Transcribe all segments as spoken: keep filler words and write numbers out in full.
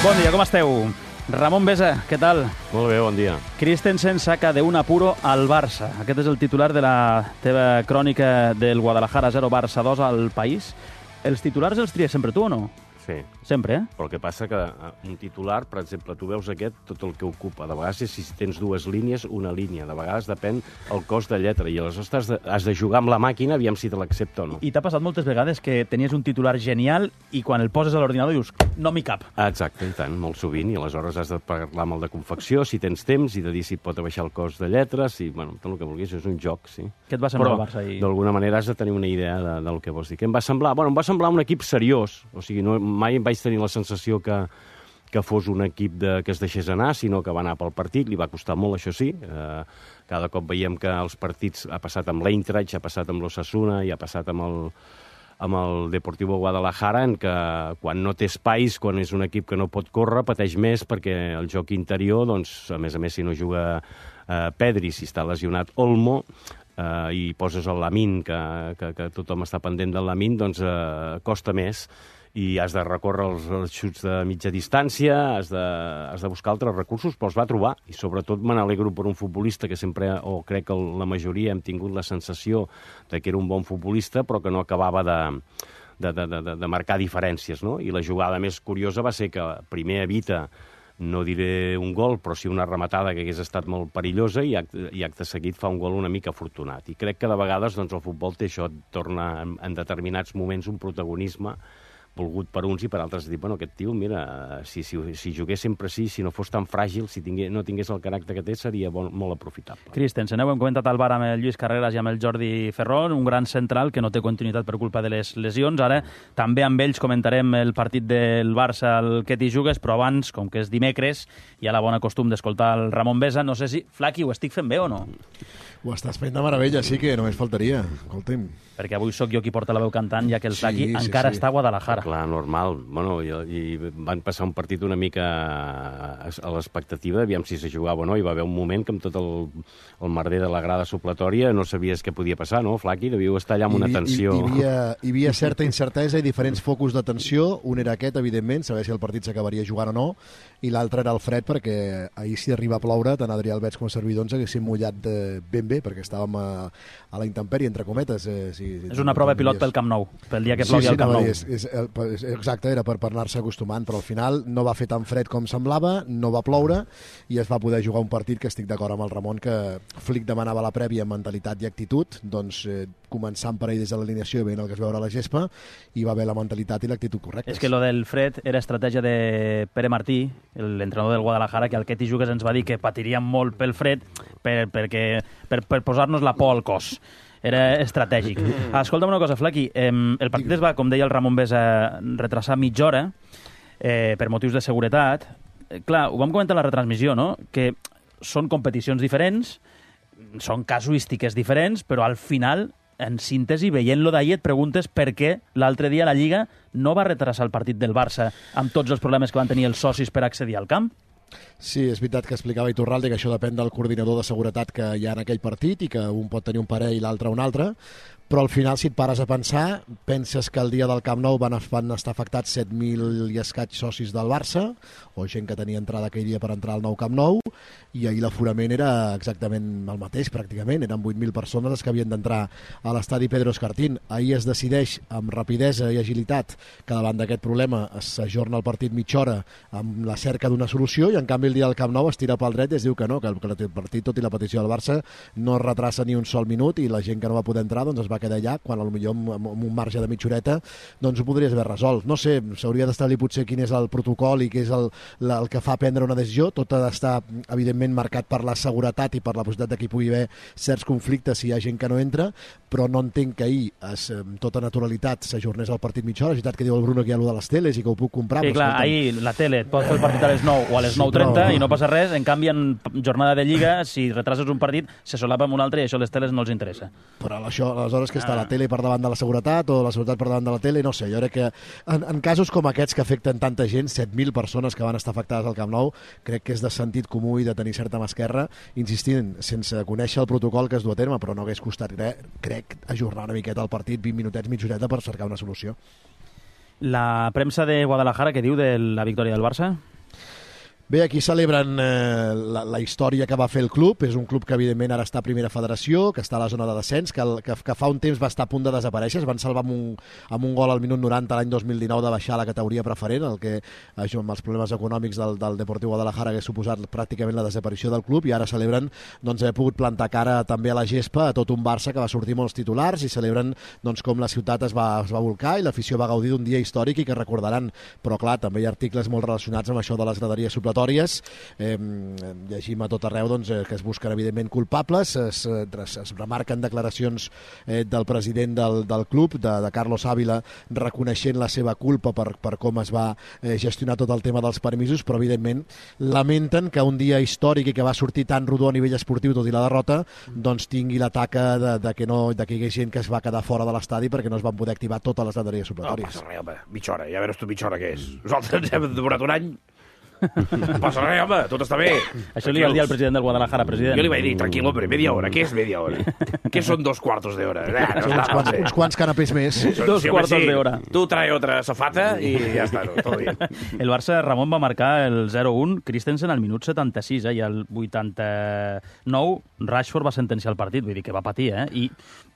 Bon dia, com esteu? Ramon Besa, què tal? Molt bé, bon dia. Christensen saca de un apuro al Barça. Aquest és el titular de la teva crònica del Guadalajara zero Barça dos al País. Els titulars els tries sempre tu o no? Sí. Sempre, eh? Però el que passa que un titular, per exemple, tu veus aquest, tot el que ocupa. De vegades, si tens dues línies, una línia. De vegades depèn el cost de lletra. I aleshores has de, has de jugar amb la màquina, aviam si te l'accepta o no. I t'ha passat moltes vegades que tenies un titular genial i quan el poses a l'ordinador dius, no m'hi cap. Exacte, i tant, molt sovint. I aleshores has de parlar amb el de confecció, si tens temps, i de dir si pot abaixar el cost de lletres, i, bueno, tot el que vulguis, és un joc, sí. Què et va semblar Però, el Barça ahir? d'alguna manera has de tenir una idea de, del que vols dir. Què em va semblar? Bueno, em va semblar un equip seriós. O sigui, no, mai em vaig tenir la sensació que, que fos un equip de, que es deixés anar, sinó que va anar pel partit. Li va costar molt, això sí. Eh, cada cop veiem que els partits ha passat amb l'Eintracht, ha passat amb l'Osasuna i ha passat amb el, amb el Deportivo Guadalajara, en què quan no té espais, quan és un equip que no pot córrer, pateix més perquè el joc interior, doncs, a més a més, si no juga eh, Pedri, si està lesionat Olmo, eh, i poses el Lamine, que, que, que tothom està pendent del Lamine, doncs eh, costa més. I has de recórrer els, els xuts de mitja distància, has de, has de buscar altres recursos, però els va trobar. I sobretot me n'alegro per un futbolista que sempre, o crec que la majoria hem tingut la sensació de que era un bon futbolista, però que no acabava de, de, de, de, de marcar diferències, no? I la jugada més curiosa va ser que primer evita, no diré un gol, però sí una rematada que hagués estat molt perillosa i acte, i acte seguit fa un gol una mica afortunat. I crec que de vegades doncs, el futbol té això, torna en, en determinats moments un protagonisme volgut per uns i per altres, dir, bueno, aquest tio, mira, si, si, si jugués sempre així, si no fos tan fràgil, si tingués, no tingués el caràcter que té, seria bon, molt aprofitable. Christensen, ho hem comentat al bar amb el Lluís Carreras i amb el Jordi Ferrón, un gran central que no té continuïtat per culpa de les lesions. Ara també amb ells comentarem el partit del Barça al que t'hi jugues, però abans, com que és dimecres, hi ha la bona costum d'escoltar el Ramon Besa. No sé si, Flaqui, ho estic fent bé o no? Ho estàs fent de meravella, sí que només faltaria. Escolti'm. Perquè avui sóc jo qui porta la veu cantant, ja que el Flaqui Sí, sí, encara sí. està a Guadalajara. Clar, normal. Bueno, i, i van passar un partit una mica a, a l'expectativa, aviam si se jugava o no. Hi va haver un moment que amb tot el, el merder de la grada supletòria no sabies què podia passar, no, Flaqui? Devíeu estar allà amb una Hi, tensió. Hi, hi, havia, hi havia certa incertesa i diferents focus de tensió. Un era aquest, evidentment, saber si el partit s'acabaria jugant o no, i l'altre era el fred, perquè ahir si arriba a ploure, tant Adrià Alberts com Servidor ens haguéssim mullat de ben bé, perquè estàvem a, a la intempèrie, entre cometes. Eh, si, és una prova pilot pel Camp Nou, pel dia que plogui sí, sí, al Camp no, Nou. És, és, és, exacte, era per, per anar-se acostumant, però al final no va fer tan fred com semblava, no va ploure i es va poder jugar un partit que estic d'acord amb el Ramon, que Flick demanava la prèvia mentalitat i actitud, doncs eh, començant per ahir des de l'alineació i veient el que es veure a la gespa, hi va haver la mentalitat i l'actitud correcta. És que lo del fred era estratègia de Pere Martí, l'entrenador del Guadalajara, que al que t'hi jugues ens va dir que patiríem molt pel fred per, perquè, per, per posar-nos la por al cos. Era estratègic. Escolta'm una cosa, Flaqui, eh, el partit es va, com deia el Ramon Besa, retrasar mitja hora eh, per motius de seguretat. Eh, clar, ho vam comentar a la retransmissió, no?, que són competicions diferents, són casuístiques diferents, però al final, en síntesi, veient-lo d'ahir, et preguntes per què l'altre dia la Lliga no va retrasar el partit del Barça amb tots els problemes que van tenir els socis per accedir al camp. Sí, és veritat que explicava Iturralde que això depèn del coordinador de seguretat que hi ha en aquell partit i que un pot tenir un parer i l'altre un altre, però al final, si et pares a pensar, penses que el dia del Camp Nou van, van estar afectats set mil i escaig socis del Barça, o gent que tenia entrada aquell dia per entrar al nou Camp Nou, i ahir l'aforament era exactament el mateix, pràcticament. Eren vuit mil persones les que havien d'entrar a l'estadi Pedro Escartín. Ahir es decideix amb rapidesa i agilitat que davant d'aquest problema s'ajorna el partit mitja hora amb la cerca d'una solució, i en canvi el dia del Camp Nou es tira pel dret i es diu que no, que el, que el partit, tot i la petició del Barça, no es retrasa ni un sol minut, i la gent que no va poder entrar doncs es va quedar allà, quan potser amb, amb un marge de mitja horeta doncs ho podries haver resolt. No sé, s'hauria d'establir potser quin és el protocol i què és el, la, el que fa prendre una decisió. Tot ha d'estar, evidentment, marcat per la seguretat i per la possibilitat que hi pugui haver certs conflictes si hi ha gent que no entra, però no entenc que ahir, es, amb tota naturalitat, s'ajornés el partit mitja hora. És veritat que diu el Bruno que hi ha allò de les teles i que ho puc comprar. Sí, clar, ahir la tele et pot fer el partit a les nou o a les nou trenta i no passa res. En canvi, en jornada de Lliga, si retrases un partit, se solapa amb un altre i això a les teles no els interessa. Però això, aleshores, que està la tele per davant de la seguretat o la seguretat per davant de la tele, no sé, jo crec que en, en casos com aquests que afecten tanta gent, set mil persones que van estar afectades al Camp Nou, crec que és de sentit comú i de tenir certa mà esquerra, insistint, sense conèixer el protocol que es du a terme, però no hagués costat res, crec, ajornar una miqueta el partit, vint minutets, mitja horeta, per cercar una solució. La premsa de Guadalajara, què diu de la victòria del Barça? Bé, aquí celebren eh, la, la història que va fer el club. És un club que evidentment ara està a primera federació, que està a la zona de descens, que, el, que, que fa un temps va estar a punt de desaparèixer. Es van salvar amb un, amb un gol al minut noranta l'any dos mil dinou de baixar a la categoria preferent, el que això, amb els problemes econòmics del, del Deportiu Guadalajara hagués suposat pràcticament la desaparició del club, i ara celebren doncs, haver pogut plantar cara també a la gespa a tot un Barça que va sortir molts titulars, i celebren doncs, com la ciutat es va, es va volcar i l'afició va gaudir d'un dia històric i que recordaran. Però clar, també hi ha articles molt relacionats amb això de les graderies supletòries. Eh, llegim a tot arreu doncs, eh, que es busquen evidentment culpables, es, es, es remarquen declaracions eh, del president del, del club, de, de Carlos Ávila, reconeixent la seva culpa per, per com es va eh, gestionar tot el tema dels permisos, però evidentment lamenten que un dia històric i que va sortir tan rodó a nivell esportiu, tot i la derrota, doncs tingui la taca de, de, que no, de que hi hagués gent que es va quedar fora de l'estadi perquè no es van poder activar totes les graderies supletòries. No passa res, home, mitja hora, ja veuràs tu mitja hora què és. Nosaltres ens hem demorat un any. Passa res, home, tot està bé. Això li va dir al president del Guadalajara, president. Jo li vaig dir, tranquil, hombre, media hora. Què és media hora? Què són dos quartos de hora? Eh, no uns, quants, uns quants canapés més. Dos sí, quartos sí. de hora. Tu trae otra safata i ja està, no, tot bé. El Barça, Ramon, va marcar el zero un, Christensen al minut setanta-sis, eh, i al vuitanta-nou Rashford va sentenciar el partit, vull dir que va patir, eh? I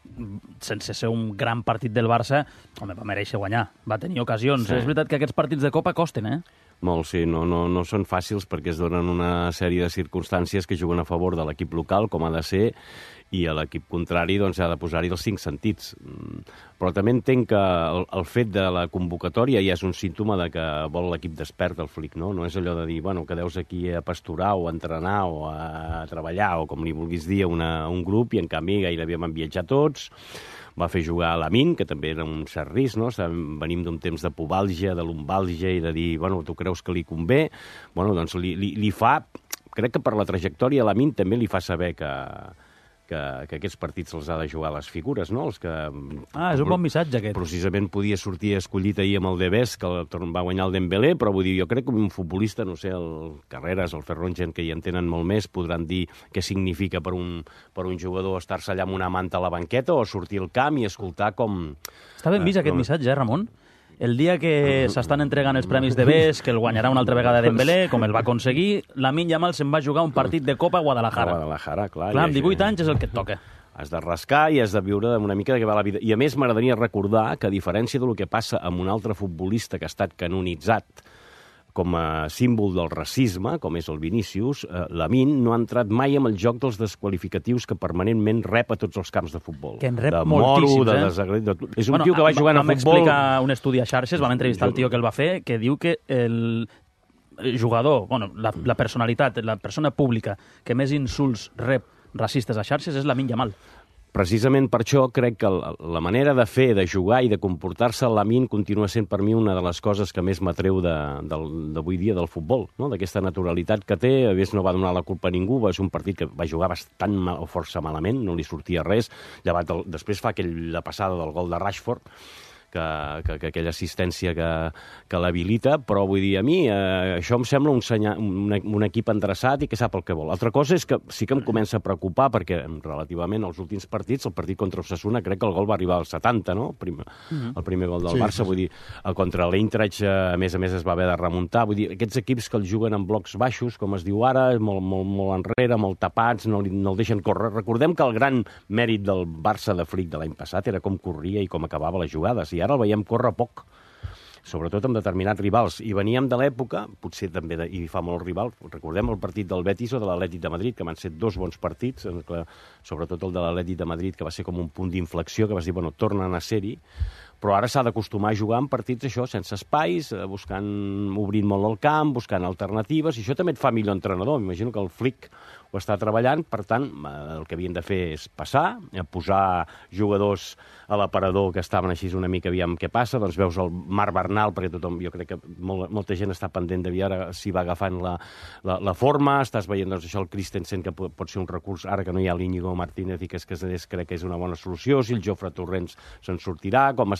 sense ser un gran partit del Barça, home, va mereixer guanyar. Va tenir ocasions. Sí. És veritat que aquests partits de Copa costen, eh? Molt, sí, no, no, no són fàcils perquè es donen una sèrie de circumstàncies que juguen a favor de l'equip local, com ha de ser, i a l'equip contrari doncs, ha de posar-hi els cinc sentits. Però també entenc que el, el fet de la convocatòria ja és un símptoma de que vol l'equip despert, el Flick, no? No és allò de dir, bueno, que deus aquí a pasturar o a entrenar o a treballar o com li vulguis dir a una, un grup, i en canvi gairebé van viatjar tots. Va fer jugar a Lamin, que també era un cert risc, no? Venim d'un temps de pubàlgia, de lumbàlgia, i de dir, bueno, tu creus que li convé? Bueno, doncs li, li, li fa... Crec que per la trajectòria a Lamin també li fa saber que, que, que aquests partits els ha de jugar les figures, no? Els que... Ah, és un bon missatge, aquest. Precisament podia sortir escollit ahir amb el Debes, que el, va guanyar el Dembélé, però vull dir, jo crec que un futbolista, no sé, el Carreras, el Ferron, gent que hi entenen molt més, podran dir què significa per un, per un jugador estar-se allà amb una manta a la banqueta o sortir al camp i escoltar com... Està ben vist, eh, aquest com... missatge, eh, Ramon? El dia que s'estan entregant els premis de Bes, que el guanyarà una altra vegada Dembélé, com el va aconseguir, Lamine Yamal se'n va jugar un partit de Copa a Guadalajara. A Guadalajara, clar. Clar, amb divuit anys és el que et toca. Has de rascar i has de viure una mica de què va la vida. I a més m'agradaria recordar que, a diferència del que passa amb un altre futbolista que ha estat canonitzat com a símbol del racisme, com és el Vinícius, eh, Lamine no ha entrat mai amb el joc dels desqualificatius que permanentment rep a tots els camps de futbol. Que en rep de moltíssims, moro, de eh? desagre... de... És un bueno, tio que va jugant a futbol... Vam explicar un estudi a xarxes, vam entrevistar el tio que el va fer, que diu que el jugador, bueno, la, la personalitat, la persona pública que més insults rep racistes a xarxes és Lamine Yamal. Precisament per això crec que la manera de fer, de jugar i de comportar-se Lamine continua sent per mi una de les coses que més m'atreu d'avui dia del futbol, no? D'aquesta naturalitat que té. A més, no va donar la culpa a ningú, va ser un partit que va jugar bastant mal, o força malament, no li sortia res, llevat el, després fa aquella passada del gol de Rashford, que, que, que aquella assistència que, que l'habilita, però vull dir, a mi eh, això em sembla un, senya, un, un equip endreçat i que sap el que vol. Altra cosa és que sí que em comença a preocupar, perquè relativament als últims partits, el partit contra Osasuna, crec que el gol va arribar als setanta, no? El primer, mm-hmm. el primer gol del sí, Barça, sí, vull dir, contra l'Eintracht, a més a més, es va haver de remuntar. Vull dir, aquests equips que el juguen en blocs baixos, com es diu ara, molt, molt, molt enrere, molt tapats, no, no el deixen córrer. Recordem que el gran mèrit del Barça de Flick de l'any passat era com corria i com acabava les jugades, i ara el veiem córrer poc, sobretot amb determinats rivals. I veníem de l'època, potser també de, hi fa molt rival, recordem el partit del Betis o de l'Atlètic de Madrid, que van ser dos bons partits, sobretot el de l'Atlètic de Madrid, que va ser com un punt d'inflexió, que vas dir, bueno, tornen a ser-hi, però ara s'ha d'acostumar a jugar en partits, això, sense espais, buscant, obrint molt el camp, buscant alternatives, i això també et fa millor entrenador. M'imagino que el Flick ho està treballant, per tant, el que havien de fer és passar, posar jugadors a l'aparador que estaven així una mica, aviam què passa, doncs veus el Marc Bernal, perquè tothom, jo crec que molt, molta gent està pendent de veure si va agafant la, la, la forma, estàs veient doncs, això el Christensen, que pot, pot ser un recurs, ara que no hi ha l'Íñigo Martínez i que es Casadés, crec que és una bona solució, si el Jofre Torrents se'n sortirà, com està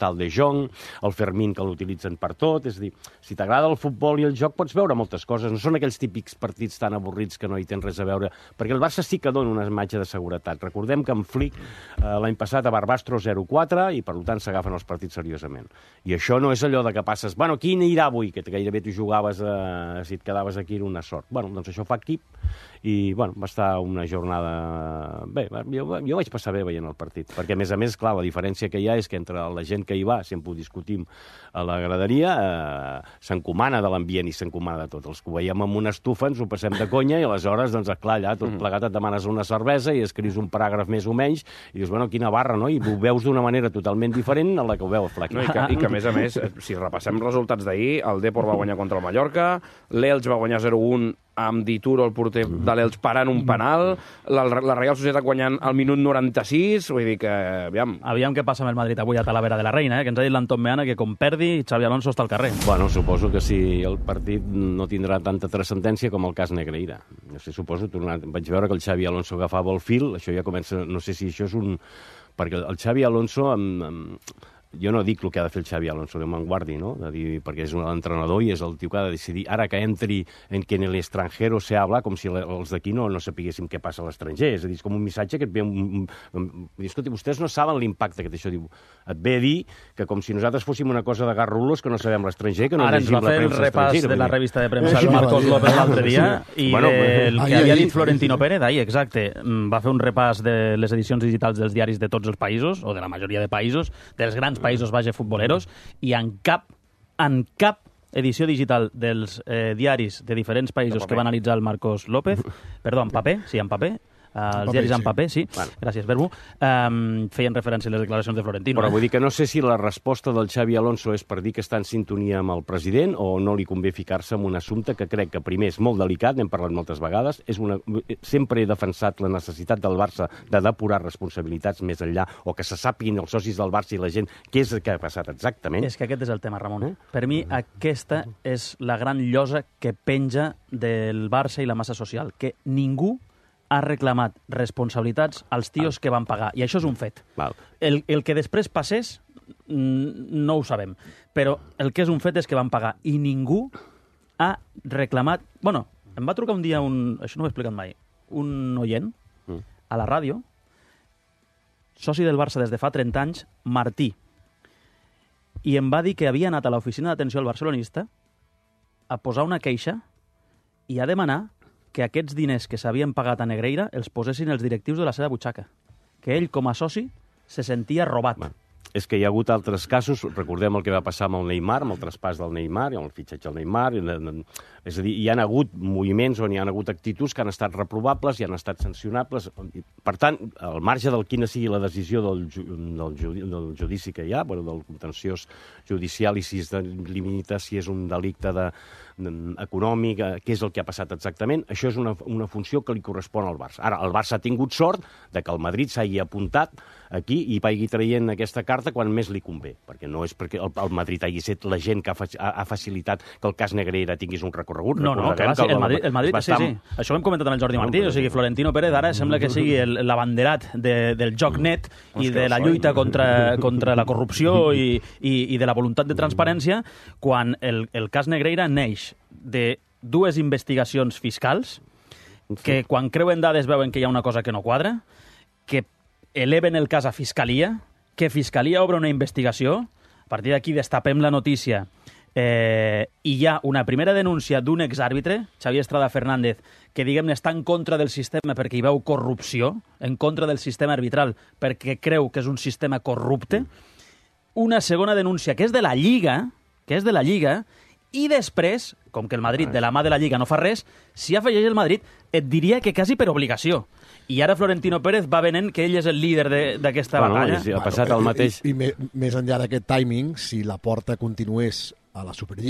està el De Jong, el Fermín, que l'utilitzen per tot. És a dir, si t'agrada el futbol i el joc, pots veure moltes coses. No són aquells típics partits tan avorrits que no hi tens res a veure. Perquè el Barça sí que dona una imatge de seguretat. Recordem que en Flick eh, l'any passat a Barbastro zero quatre i, per tant, s'agafen els partits seriosament. I això no és allò de que passes, bueno, qui anirà avui? Que gairebé tu jugaves, eh, si et quedaves aquí era una sort. Bueno, doncs això fa equip i, bueno, va estar una jornada... Bé, jo, jo vaig passar bé veient el partit, perquè, a més a més, clar, la diferència que hi ha és que entre la gent que hi va, sempre ho discutim a la graderia, eh, s'encomana de l'ambient i s'encomana de tot. Els que ho veiem amb una estufa ens ho passem de conya i aleshores, doncs, clar, allà tot plegat et demanes una cervesa i escrius un paràgraf més o menys i dius, bueno, quina barra, no? I ho veus d'una manera totalment diferent a la que ho veu el Flac. No, i, que, I que, a més a més, si repassem resultats d'ahir, el Depor va guanyar contra el Mallorca, l'Elx va guanyar zero un amb Dituro, el porter de l'Elx, parant un penal, la, la Real Societat guanyant al minut noranta-sis, vull dir que, aviam... Aviam què passa amb el Madrid avui a Talavera de la Reina, eh? Que ens ha dit l'Anton Meana que com perdi, Xavi Alonso està al carrer. Bueno, suposo que si el partit no tindrà tanta transcendència com el cas Negreira. No sé, suposo, tornant, vaig veure que el Xavi Alonso agafava el fil, això ja comença... No sé si això és un... Perquè el Xavi Alonso... Amb, amb... Jo no dic el que ha de fer el Xavi Alonso, Déu me'n guardi, no? De dir, perquè és un entrenador i és el tio que ha de decidir. Ara que entri en que en l'estranger se habla, com si els d'aquí no, no sapiguéssim què passa a l'estranger. És a dir, és com un missatge que et ve... Un, un, un, escolta, vostès no saben l'impacte que té això. Diu, et ve a dir que com si nosaltres fóssim una cosa de garrulos que no sabem l'estranger, que no ara ens llegim va la fer el premsa repàs estrangera. de la revista de premsa el Marcos López l'altre dia i Bueno, del ahí, que havia ahí. dit Florentino Pérez, ahir, exacte. Va fer un repàs de les edicions digitals dels diaris de tots els països, o de la majoria de països, dels grans països, vaja, futboleros, i en cap, en cap edició digital dels eh, diaris de diferents països que va analitzar el Marcos López, perdó, en paper, sí, en paper, Uh, els paper, diaris en sí. paper, sí, Bueno. gràcies, Verbo, um, feien referència a les declaracions de Florentino. Però eh? vull dir que no sé si la resposta del Xavi Alonso és per dir que està en sintonia amb el president o no li convé ficar-se en un assumpte que crec que primer és molt delicat, n'hem parlat moltes vegades, és una... sempre he defensat la necessitat del Barça de depurar responsabilitats més enllà o que se sàpiguin els socis del Barça i la gent què és el que ha passat exactament. És que aquest és el tema, Ramon. Eh? Per mi, aquesta és la gran llosa que penja del Barça i la massa social, que ningú ha reclamat responsabilitats als tios que van pagar. I això és un fet. Val. El, el que després passés no ho sabem. Però el que és un fet és que van pagar. I ningú ha reclamat... Bueno, em va trucar un dia un... Això no ho he explicat mai. Un oient a la ràdio, soci del Barça des de fa trenta anys, Martí. I em va dir que havia anat a l'oficina d'atenció al barcelonista a posar una queixa i a demanar que aquests diners que s'havien pagat a Negreira els posessin els directius de la seva butxaca. Que ell, com a soci, se sentia robat. Bueno, és que hi ha hagut altres casos, recordem el que va passar amb el Neymar, amb el traspàs del Neymar, amb el fitxatge del Neymar, és a dir, hi han hagut moviments on hi han hagut actituds que han estat reprovables i han estat sancionables. Per tant, al marge del quina sigui la decisió del, ju del, ju del judici que hi ha, bueno, del contenciós judicial i si es limita si és un delicte de, de, econòmic, què és el que ha passat exactament, això és una, una funció que li correspon al Barça. Ara, el Barça ha tingut sort de que el Madrid s'hagi apuntat aquí i vagi traient aquesta carta quan més li convé, perquè no és perquè el, el Madrid hagi estat la gent que ha, fa, ha facilitat que el cas Negreira tingués un recorregut. No, no, clar, sí, el Madrid, el Madrid sí, sí. Això ho hem comentat amb el Jordi Martí, o sigui, Florentino Pérez ara sembla que sigui l'abanderat de, del joc net i de la lluita contra, contra la corrupció i, i, i de la voluntat de transparència, quan el, el cas Negreira neix de dues investigacions fiscals que quan creuen dades veuen que hi ha una cosa que no quadra, que eleven el cas a Fiscalia, que Fiscalia obre una investigació, a partir d'aquí destapem la notícia, eh, i hi ha una primera denúncia d'un exàrbitre, Xavier Estrada Fernández, que diguem-ne està en contra del sistema perquè hi veu corrupció, en contra del sistema arbitral perquè creu que és un sistema corrupte, una segona denúncia que és de la Lliga, que és de la Lliga, i després, com que el Madrid de la mà de la Lliga no fa res, si afegeix el Madrid, et diria que quasi per obligació. I ara Florentino Pérez va venent que ell és el líder d'aquesta bueno, batalla. I ha passat el mateix. I, i, i més enllà d'aquest timing, si la Porta continués a la Superliga,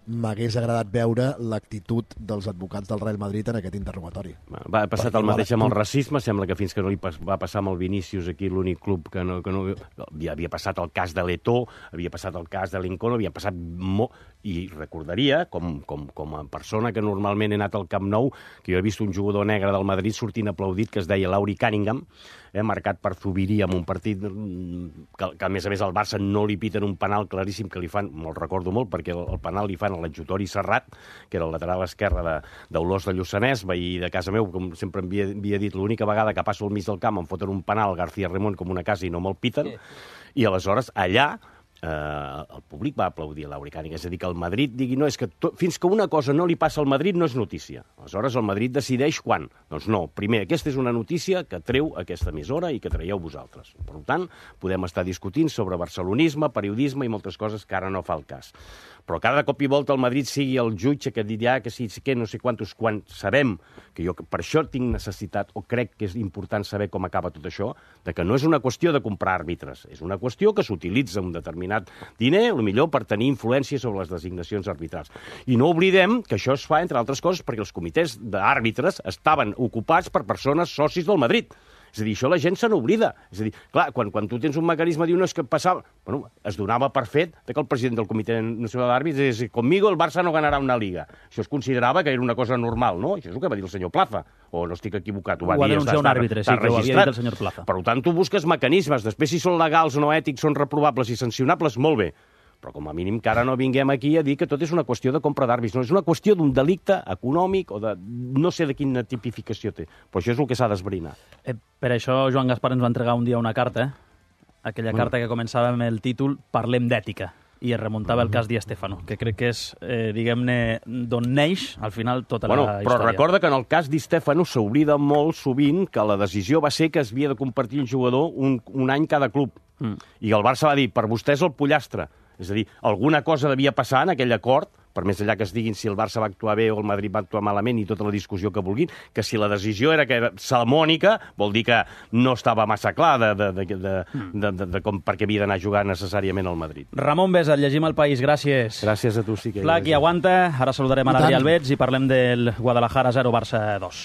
m'hagués agradat veure l'actitud dels advocats del Real Madrid en aquest interrogatori. Va, ha passat el mateix amb el racisme, sembla que fins que no li pas, va passar amb el Vinícius aquí, l'únic club que no... Que no havia, havia passat el cas de l'Eto'o, havia passat el cas de Lincoln, havia passat molt... I recordaria, com, com, com a persona que normalment he anat al Camp Nou, que jo he vist un jugador negre del Madrid sortint aplaudit que es deia Lauri Cunningham, eh, marcat per Zubiri en un partit que, que, a més a més, al Barça no li piten un penal claríssim que li fan, me'l recordo molt, perquè el, el penal li fan a l'adjutori Serrat, que era el lateral esquerre de, d'Olors de Lluçanès, veí de casa meu, com sempre havia, havia dit, l'única vegada que passo al mig del camp em foten un penal García Ramon com una casa i no me'l piten, i aleshores allà eh, el públic va aplaudir a Lauri Cunningham. És a dir, que el Madrid digui, no, és que to, fins que una cosa no li passa al Madrid no és notícia. Aleshores el Madrid decideix quan. Doncs no, primer, aquesta és una notícia que treu aquesta emissora i que traieu vosaltres. Per tant, podem estar discutint sobre barcelonisme, periodisme i moltes coses que ara no fa el cas. Però cada cop i volta el Madrid sigui el jutge que dirà que sí, que no sé quantos, quan sabem que jo per això tinc necessitat, o crec que és important saber com acaba tot això, de que no és una qüestió de comprar àrbitres, és una qüestió que s'utilitza un determinat diner, potser per tenir influència sobre les designacions arbitrals. I no oblidem que això es fa, entre altres coses, perquè els comitès d'àrbitres estaven ocupats per persones socis del Madrid. És a dir, això la gent se n'oblida. És a dir, clar, quan, quan tu tens un mecanisme, diu, no, és que passava... Bueno, es donava per fet que el president del Comitè Nacional d'Àrbitres és conmigo el Barça no ganarà una liga. Això es considerava que era una cosa normal, no? Això és el que va dir el senyor Plaza. O no estic equivocat. Ho va, ho va dir, denunciar està, un àrbitre, sí, que ho havia dit el senyor Plaza. Per tant, tu busques mecanismes. Després, si són legals o no ètics, són reprovables i sancionables, molt bé. Però com a mínim que ara no vinguem aquí a dir que tot és una qüestió de compra d'àrbits. No, és una qüestió d'un delicte econòmic o de... no sé de quina tipificació té, però això és el que s'ha d'esbrinar. Eh, per això Joan Gaspar ens va entregar un dia una carta, eh? Aquella carta que començava amb el títol Parlem d'ètica, i es remuntava el cas Di Stéfano, que crec que és, eh, diguem-ne, d'on neix, al final, tota bueno, la però història. Però recorda que en el cas Di Stéfano s'oblida molt sovint que la decisió va ser que es havia de compartir un jugador un, un any cada club. Mm. I el Barça va dir, per vostè és el pollastre. És a dir, alguna cosa devia passar en aquell acord, per més allà que es diguin si el Barça va actuar bé o el Madrid va actuar malament i tota la discussió que vulguin, que si la decisió era que era salmònica, vol dir que no estava massa clar de, de, de, de, de, de, de com per què havia d'anar a jugar necessàriament al Madrid. Ramon Besa, llegim El País, gràcies. Gràcies a tu, sí que... Flac i aguanta, ara saludarem a l'Adrià Albets i parlem del Guadalajara zero, Barça dos.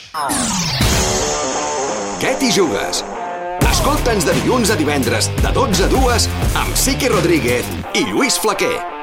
Què t'hi jugues? Escolta'ns de dilluns a divendres, de dotze a dues, amb Siqui Rodríguez i Lluís Flaquer.